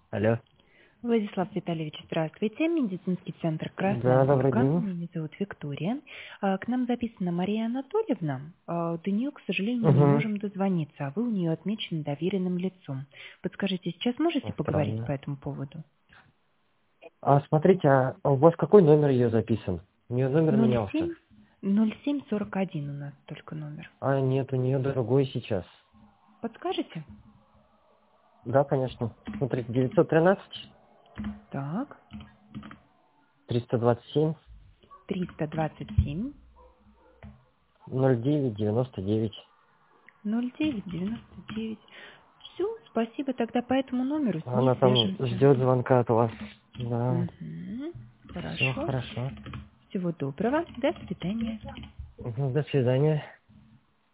Алло. Владислав Витальевич, здравствуйте. Медицинский центр Красная Да, добрый Горка. день. Меня зовут Виктория. К нам записана Мария Анатольевна. До нее, к сожалению, не Угу. можем дозвониться, а вы у нее отмечены доверенным лицом. Подскажите, сейчас можете поговорить по Странно. этому поводу? А смотрите, а у вас какой номер ее записан? У нее номер менялся. 07 0741 у нас только номер. А, нет, у нее другой сейчас. Подскажете? Да, конечно. Смотрите, 913 Так, 327 327 09 99. 0999. Все, спасибо. Тогда по этому номеру с ней Она там свяжемся. ждет звонка от вас. Да. Угу. Все Хорошо. хорошо. Всего доброго. До свидания. До свидания.